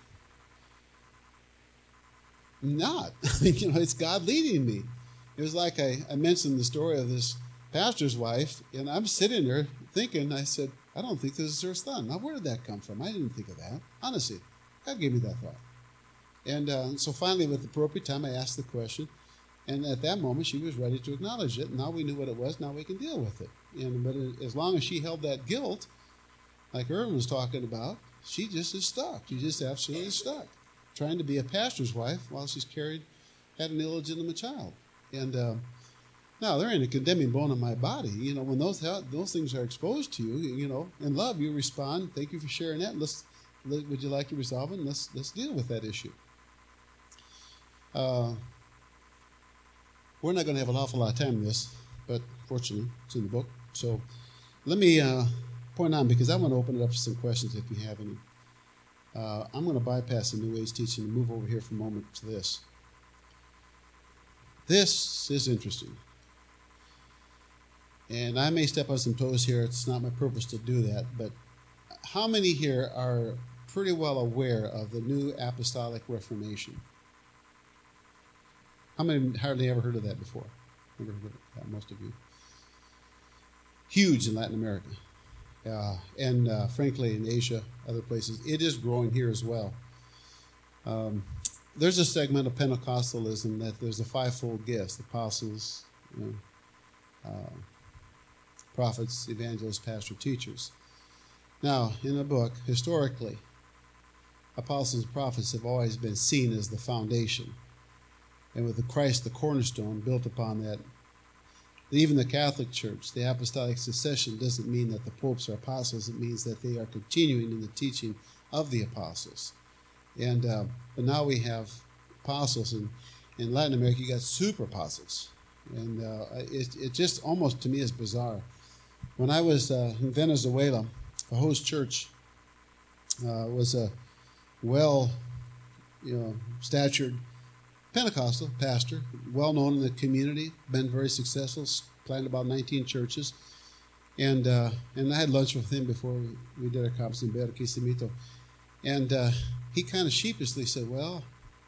not. you know, it's God leading me. It was like I, I mentioned the story of this pastor's wife, and I'm sitting there thinking, I said, I don't think this is her son. Now, where did that come from? I didn't think of that. Honestly, God gave me that thought. And uh, so finally, with the appropriate time, I asked the question, and at that moment, she was ready to acknowledge it. Now we knew what it was. Now we can deal with it. And but as long as she held that guilt, like Irvin was talking about, she just is stuck. She's just absolutely stuck, trying to be a pastor's wife while she's carried, had an illegitimate child. And uh, now there ain't a condemning bone in my body. You know, when those those things are exposed to you, you know, in love, you respond. Thank you for sharing that. Let's would you like to resolve it? And let's let's deal with that issue. Uh, we're not going to have an awful lot of time in this, but fortunately, it's in the book. So let me uh, point on, because I want to open it up for some questions if you have any. Uh, I'm going to bypass the New Age teaching and move over here for a moment to this. This is interesting. And I may step on some toes here. It's not my purpose to do that. But how many here are pretty well aware of the New Apostolic Reformation? How many hardly ever heard of that before? Never heard of that, most of you. Huge in Latin America. Uh, and uh, frankly, in Asia, other places. It is growing here as well. Um, there's a segment of Pentecostalism that there's a fivefold gifts: apostles, you know, uh, prophets, evangelists, pastors, teachers. Now, in the book, historically, apostles and prophets have always been seen as the foundation. And with the Christ, the cornerstone, built upon that. Even the Catholic Church, the apostolic succession doesn't mean that the popes are apostles. It means that they are continuing in the teaching of the apostles. And uh, but now we have apostles. And in Latin America, you got super apostles. And uh, it, it just almost, to me, is bizarre. When I was uh, in Venezuela, the host church uh, was a well, you know, statured Pentecostal pastor, well known in the community, been very successful, planted about nineteen churches, and uh, and I had lunch with him before we, we did our conference in Barquisimeto, and uh, he kind of sheepishly said, "Well,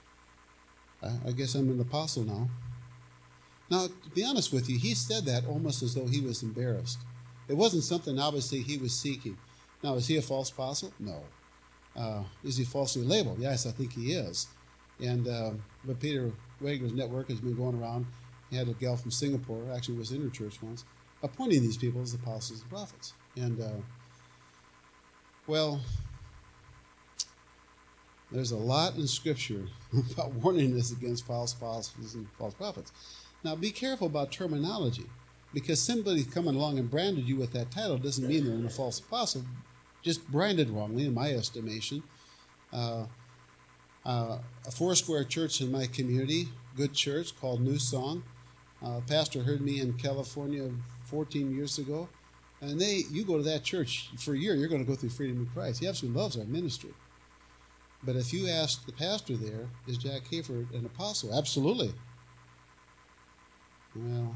I, I guess I'm an apostle now." Now, to be honest with you, he said that almost as though he was embarrassed. It wasn't something obviously he was seeking. Now, is he a false apostle? No. Uh, is he falsely labeled? Yes, I think he is. And uh, but Peter Wagner's network has been going around. He had a gal from Singapore, actually was in her church once, appointing these people as apostles and prophets. And, uh, well, there's a lot in Scripture about warning us against false apostles and false prophets. Now, be careful about terminology, because somebody coming along and branded you with that title doesn't mean they're a false apostle, just branded wrongly, in my estimation. Uh, Uh, a four-square church in my community, good church called New Song. Uh, a pastor heard me in California fourteen years ago, and they, you go to that church for a year, you're going to go through Freedom in Christ. He absolutely loves our ministry. But if you ask the pastor there, is Jack Hayford an apostle? Absolutely. Well,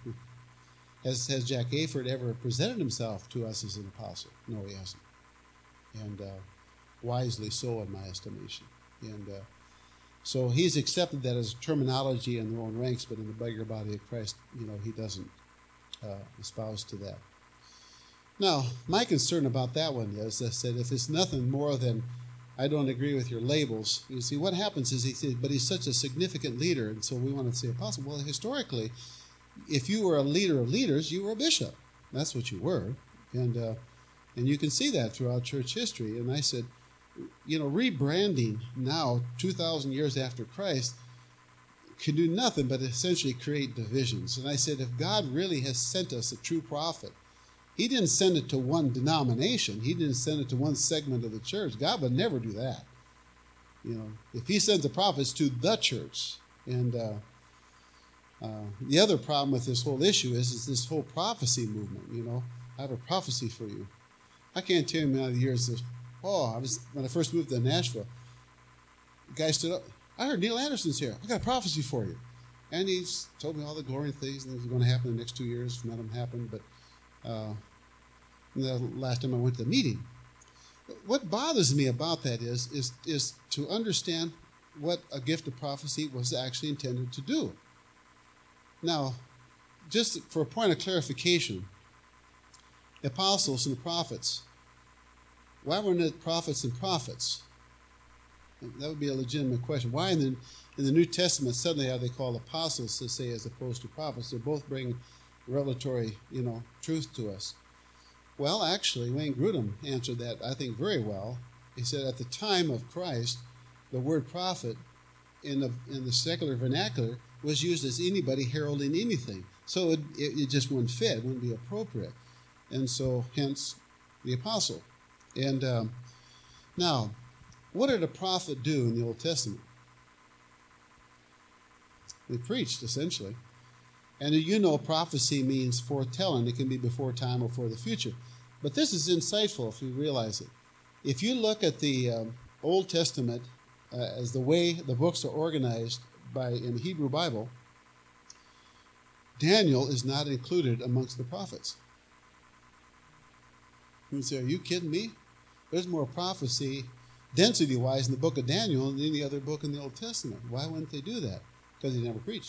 has has Jack Hayford ever presented himself to us as an apostle? No, he hasn't, and uh, wisely so, in my estimation. And uh, so he's accepted that as terminology in their own ranks, but in the bigger body of Christ, you know, he doesn't uh, espouse to that. Now, my concern about that one is, I said, if it's nothing more than, I don't agree with your labels, you see, what happens is, he said, but he's such a significant leader, and so we want to say apostle. Well, historically, if you were a leader of leaders, you were a bishop. That's what you were. And, uh, and you can see that throughout church history. And I said, you know, rebranding now, two thousand years after Christ, can do nothing but essentially create divisions. And I said, if God really has sent us a true prophet, he didn't send it to one denomination. He didn't send it to one segment of the church. God would never do that. You know, if he sends the prophets to the church. And uh, uh, the other problem with this whole issue is, is this whole prophecy movement. You know, I have a prophecy for you. I can't tell you how many years this. Oh, I was when I first moved to Nashville. The guy stood up. I heard Neil Anderson's here. I got a prophecy for you, and he's told me all the glory things that are going to happen in the next two years. None of them happened, but uh, the last time I went to the meeting, what bothers me about that is is is to understand what a gift of prophecy was actually intended to do. Now, just for a point of clarification, apostles and prophets. Why weren't it prophets and prophets? That would be a legitimate question. Why in the, in the New Testament suddenly are they called apostles, to say, as opposed to prophets? They both bring revelatory, you know, truth to us. Well, actually, Wayne Grudem answered that, I think, very well. He said at the time of Christ, the word prophet in the in the secular vernacular was used as anybody heralding anything. So it, it, it just wouldn't fit, wouldn't be appropriate. And so, hence, the apostle. And um, now, what did a prophet do in the Old Testament? They preached, essentially. And you know prophecy means foretelling. It can be before time or for the future. But this is insightful if you realize it. If you look at the um, Old Testament uh, as the way the books are organized by in the Hebrew Bible, Daniel is not included amongst the prophets. You say, are you kidding me? There's more prophecy, density-wise, in the book of Daniel than any other book in the Old Testament. Why wouldn't they do that? because he never preached.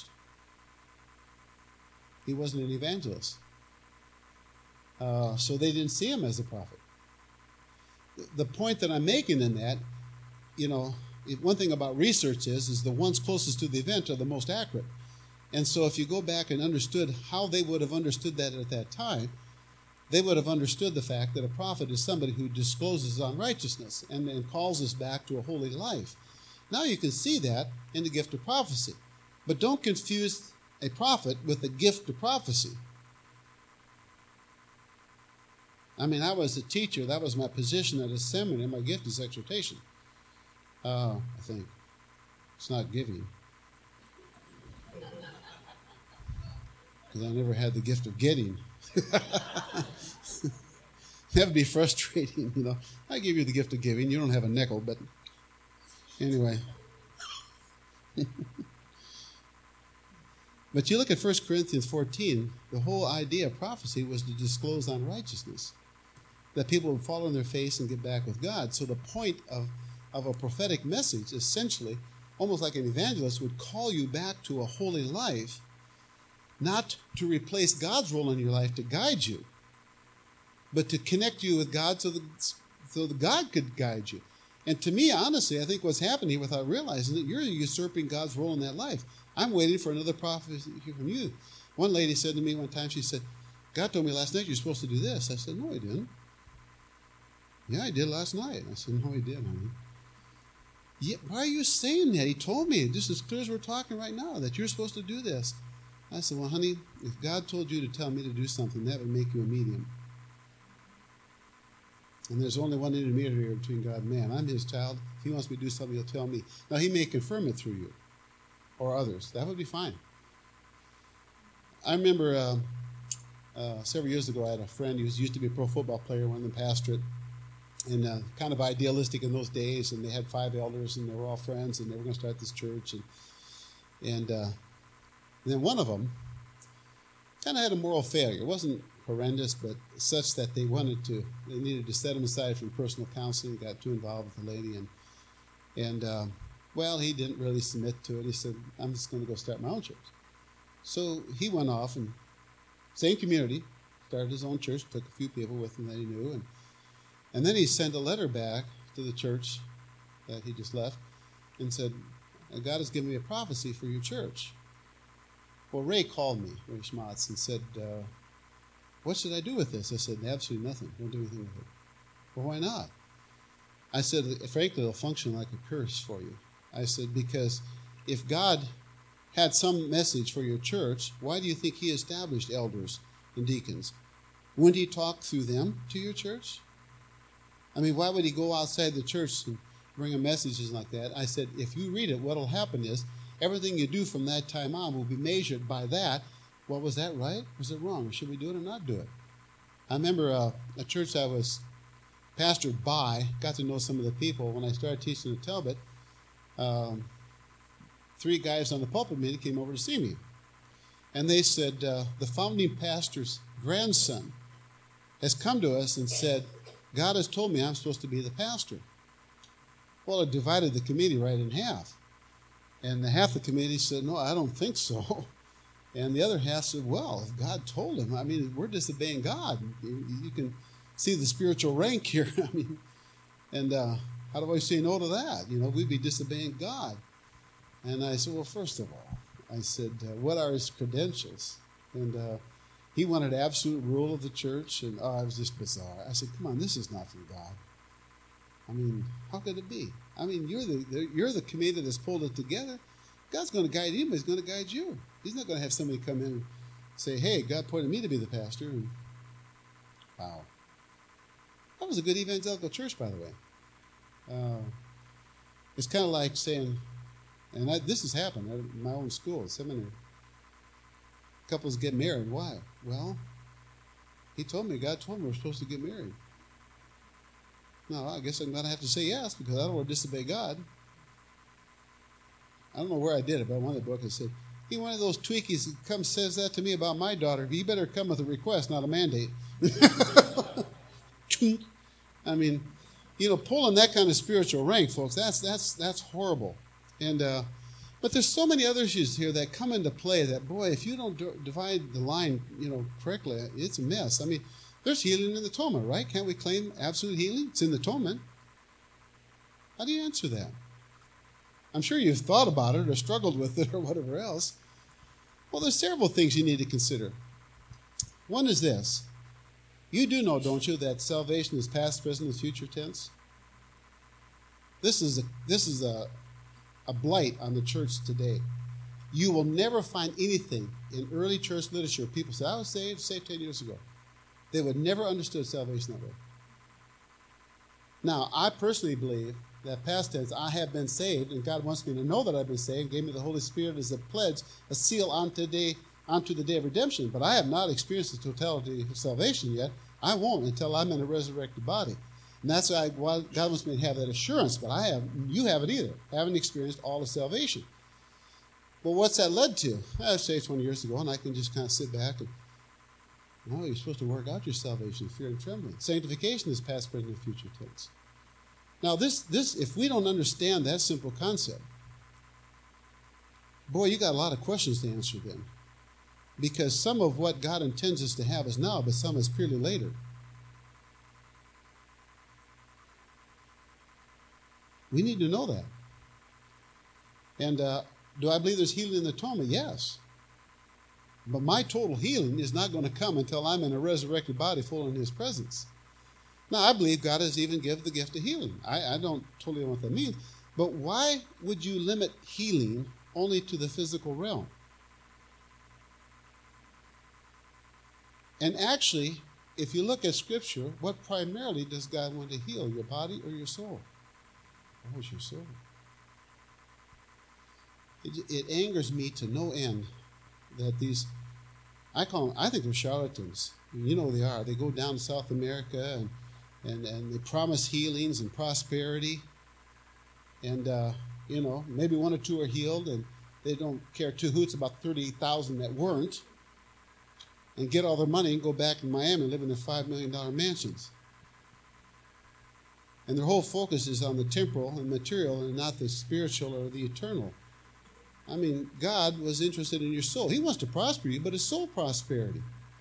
He wasn't an evangelist. Uh, so they didn't see him as a prophet. The point that I'm making in that, you know, one thing about research is, is the ones closest to the event are the most accurate. And so if you go back and understood how they would have understood that at that time, they would have understood the fact that a prophet is somebody who discloses unrighteousness and, and calls us back to a holy life. Now you can see that in the gift of prophecy. But don't confuse a prophet with the gift of prophecy. I mean, I was a teacher. That was my position at a seminary. My gift is exhortation. Uh, I think. It's not giving. Because I never had the gift of getting. That would be frustrating, you know. I give you the gift of giving. You don't have a nickel, but anyway. But you look at First Corinthians fourteen, the whole idea of prophecy was to disclose unrighteousness, that people would fall on their face and get back with God. So the point of, of a prophetic message, essentially, almost like an evangelist, would call you back to a holy life, not to replace God's role in your life to guide you, but to connect you with God so that, so that God could guide you. And to me, honestly, I think what's happening without realizing that you're usurping God's role in that life. I'm waiting for another prophecy from you. One lady said to me one time, she said, God told me last night you're supposed to do this. I said, no, he didn't. Yeah, I did last night. I said, no, he did, honey. Yeah, why are you saying that? He told me, just as clear as we're talking right now, that you're supposed to do this. I said, well, honey, if God told you to tell me to do something, that would make you a medium. And there's only one intermediary between God and man. I'm his child. If he wants me to do something, he'll tell me. Now, he may confirm it through you or others. That would be fine. I remember uh, uh, several years ago, I had a friend who used to be a pro football player, went in the pastorate, and uh, kind of idealistic in those days, and they had five elders, and they were all friends, and they were going to start this church. And, and, uh, and then one of them kind of had a moral failure. It wasn't horrendous, but such that they wanted to, they needed to set him aside from personal counseling, got too involved with the lady, and, and uh, well, he didn't really submit to it. He said, I'm just going to go start my own church. So he went off, and same community, started his own church, took a few people with him that he knew, and and then he sent a letter back to the church that he just left and said, God has given me a prophecy for your church. Well, Ray called me, Ray Schmatz, and said, uh, what should I do with this? I said, absolutely nothing. Don't do anything with it. Well, why not? I said, frankly, it'll function like a curse for you. I said, because if God had some message for your church, why do you think he established elders and deacons? Wouldn't he talk through them to your church? I mean, why would he go outside the church and bring a messages like that? I said, if you read it, what will happen is everything you do from that time on will be measured by that. Well, was that right? Was it wrong? Should we do it or not do it? I remember uh, a church I was pastored by, got to know some of the people. When I started teaching at Talbot, um, three guys on the pulpit meeting came over to see me. And they said, uh, the founding pastor's grandson has come to us and said, God has told me I'm supposed to be the pastor. Well, it divided the committee right in half. And the half the committee said, no, I don't think so. And the other half said, well, if God told him, I mean, we're disobeying God. You, you can see the spiritual rank here. I mean, and uh, how do I say no to that? You know, we'd be disobeying God. And I said, well, first of all, I said, uh, what are his credentials? And uh, he wanted absolute rule of the church, and oh, it was just bizarre. I said, come on, this is not from God. I mean, how could it be? I mean, you're the, the you're the committee that's pulled it together. God's going to guide him, but he's going to guide you. He's not going to have somebody come in and say, hey, God appointed me to be the pastor. And wow. That was a good evangelical church, by the way. Uh, it's kind of like saying, and I, this has happened at my own school, seminary. Couples get married. Why? Well, he told me, God told me we're supposed to get married. No, I guess I'm going to have to say yes because I don't want to disobey God. I don't know where I did it, but I won the book and said, he one of those tweakies who comes says that to me about my daughter. He better come with a request, not a mandate. I mean, you know, pulling that kind of spiritual rank, folks, that's that's that's horrible. And uh, But there's so many other issues here that come into play that, boy, if you don't d- divide the line, you know, correctly, it's a mess. I mean, there's healing in the atonement, right? Can't we claim absolute healing? It's in the atonement. How do you answer that? I'm sure you've thought about it or struggled with it or whatever else. Well, there's several things you need to consider. One is this. You do know, don't you, that salvation is past, present, and future tense? This is a, this is a, a blight on the church today. You will never find anything in early church literature. People say, I was saved, saved ten years ago. They would never understood salvation that way. Now, I personally believe that past tense, I have been saved, and God wants me to know that I've been saved, gave me the Holy Spirit as a pledge, a seal onto the day, onto the day of redemption. But I have not experienced the totality of salvation yet. I won't until I'm in a resurrected body. And that's why God wants me to have that assurance, but I have, you haven't either. I haven't experienced all of salvation. Well, what's that led to? I was saved twenty years ago, and I can just kind of sit back and, no, you're supposed to work out your salvation, fear and trembling. Sanctification is past, present, and future tense. Now, this, this, if we don't understand that simple concept, boy, you got a lot of questions to answer then. Because some of what God intends us to have is now, but some is purely later. We need to know that. And uh, do I believe there's healing in the atonement? Yes. But my total healing is not going to come until I'm in a resurrected body full in His presence. Now, I believe God has even given the gift of healing. I, I don't totally know what that means. But why would you limit healing only to the physical realm? And actually, if you look at Scripture, what primarily does God want to heal, your body or your soul? Oh, it's your soul. It, it angers me to no end that these, I call them, I think they're charlatans. You know who they are. They go down to South America and, and, and they promise healings and prosperity. And, uh, you know, maybe one or two are healed and they don't care two hoots about thirty thousand that weren't. And get all their money and go back in Miami and live in their five million dollars mansions. And their whole focus is on the temporal and material and not the spiritual or the eternal. I mean, God was interested in your soul. He wants to prosper you, but it's soul prosperity.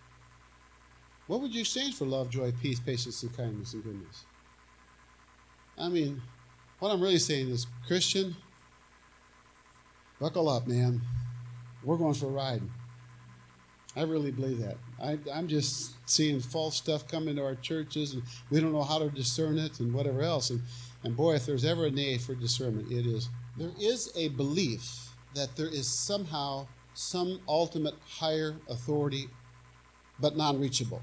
What would you exchange for love, joy, peace, patience, and kindness and goodness? I mean, what I'm really saying is, Christian, buckle up, man. We're going for a ride. I really believe that. I, I'm just seeing false stuff come into our churches, and we don't know how to discern it and whatever else. And, and boy, if there's ever a need for discernment, it is. There is a belief that there is somehow some ultimate higher authority, but non-reachable.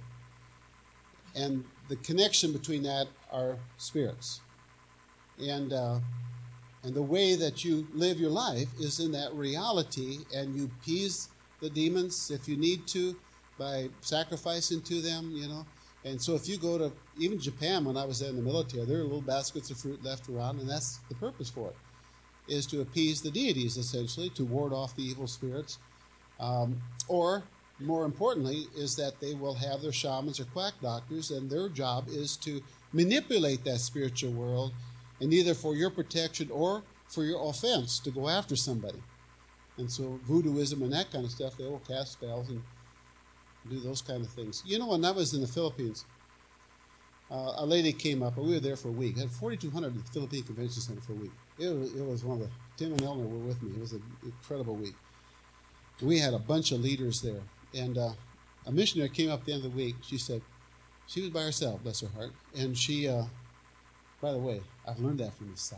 And the connection between that are spirits. And, uh, and the way that you live your life is in that reality, and you appease the demons if you need to by sacrificing to them, you know. And so if you go to even Japan, when I was there in the military, there are little baskets of fruit left around, and that's the purpose for it, is to appease the deities, essentially, to ward off the evil spirits. Um, or, more importantly, is that they will have their shamans or quack doctors, and their job is to manipulate that spiritual world, and either for your protection or for your offense, to go after somebody. And so voodooism and that kind of stuff, they will cast spells and do those kind of things. You know, when I was in the Philippines, uh, a lady came up, and we were there for a week. I had forty-two hundred at the Philippine Convention Center for a week. It was, it was one of the, Tim and Eleanor were with me. It was an incredible week. We had a bunch of leaders there. And uh, a missionary came up at the end of the week. She said, she was by herself, bless her heart. And she, uh, by the way, I've learned that from the South.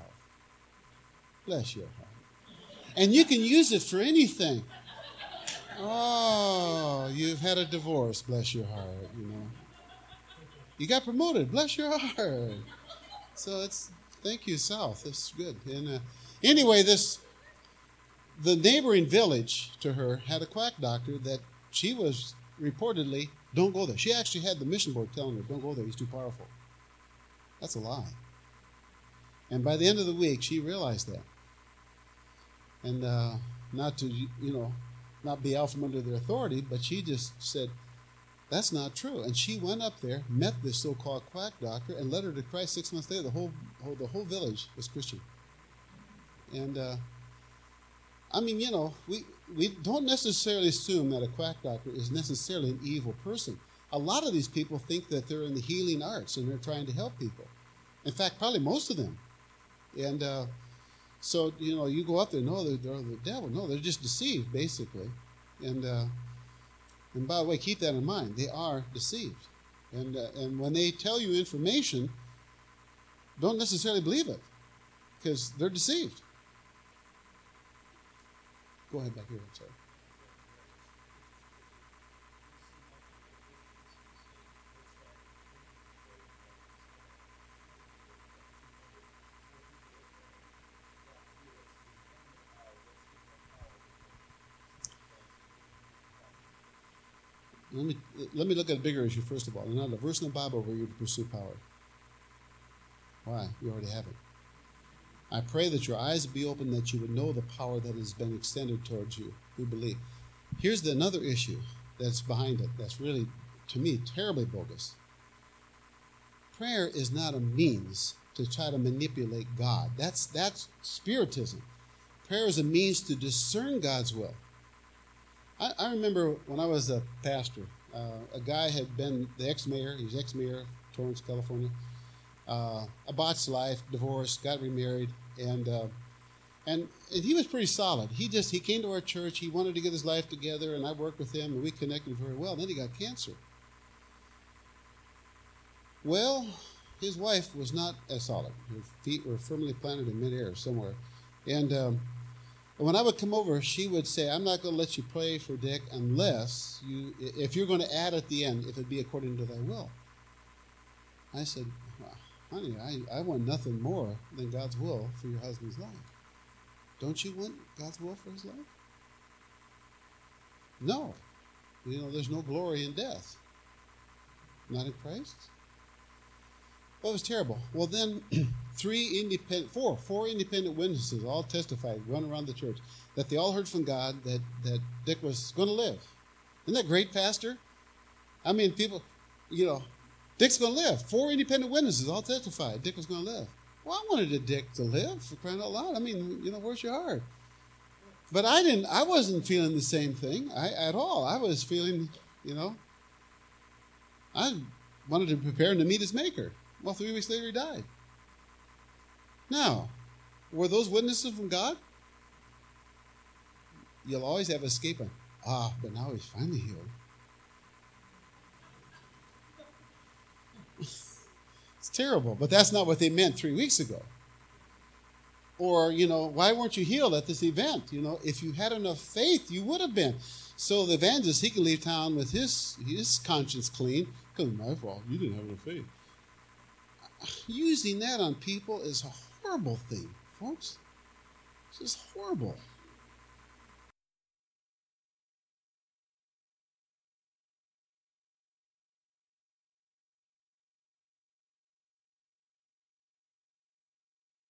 Bless your heart. And you can use it for anything. Oh, you've had a divorce, bless your heart, you know. You got promoted, bless your heart. So it's, thank you, South. That's good. And uh, anyway, this, the neighboring village to her had a quack doctor that she was reportedly, don't go there. She actually had the mission board telling her, don't go there, he's too powerful. That's a lie. And by the end of the week, she realized that. And uh, not to, you know, not be out from under their authority, but she just said, that's not true. And she went up there, met this so-called quack doctor, and led her to Christ. Six months later, the whole, whole the whole village was Christian. And uh, I mean, you know, we, we don't necessarily assume that a quack doctor is necessarily an evil person. A lot of these people think that they're in the healing arts and they're trying to help people. In fact, probably most of them. And uh, so, you know, you go up there, no, they're, they're the devil. No, they're just deceived, basically. And uh, and by the way, keep that in mind. They are deceived. And uh, and when they tell you information, don't necessarily believe it, because they're deceived. Go ahead back here, I'm sorry. Let me, let me look at a bigger issue first of all. There's not a verse in the Bible where you pursue power. Why? You already have it. I pray that your eyes be open, that you would know the power that has been extended towards you who believe. Here's the, another issue that's behind it that's really, to me, terribly bogus. Prayer is not a means to try to manipulate God. That's, that's spiritism. Prayer is a means to discern God's will. I, I remember when I was a pastor, uh, a guy had been the ex-mayor. He was ex-mayor of Torrance, California. Uh, a botched life, divorced, got remarried, and uh, and and he was pretty solid. He just he came to our church. He wanted to get his life together, and I worked with him, and we connected very well. Then he got cancer. Well, his wife was not as solid. Her feet were firmly planted in midair somewhere, and. Um, And when I would come over, she would say, I'm not going to let you pray for Dick unless you, if you're going to add at the end, if it be according to thy will. I said, well, honey, I, I want nothing more than God's will for your husband's life. Don't you want God's will for his life? No. You know, there's no glory in death. Not in Christ. Well, it was terrible. Well, then three independent, four, four independent witnesses all testified, run around the church, that they all heard from God that, that Dick was going to live. Isn't that great, Pastor? I mean, people, you know, Dick's going to live. Four independent witnesses all testified Dick was going to live. Well, I wanted a Dick to live, for crying out loud. I mean, you know, where's your heart? But I didn't, I wasn't feeling the same thing I, at all. I was feeling, you know, I wanted to prepare him to meet his maker. Well, three weeks later, he died. Now, were those witnesses from God? You'll always have escaping. Ah, but now he's finally healed. It's terrible, but that's not what they meant three weeks ago. Or, you know, why weren't you healed at this event? You know, if you had enough faith, you would have been. So the evangelist, he can leave town with his, his conscience clean. Because it's my fault. You didn't have enough faith. Using that on people is a horrible thing, folks. This is horrible.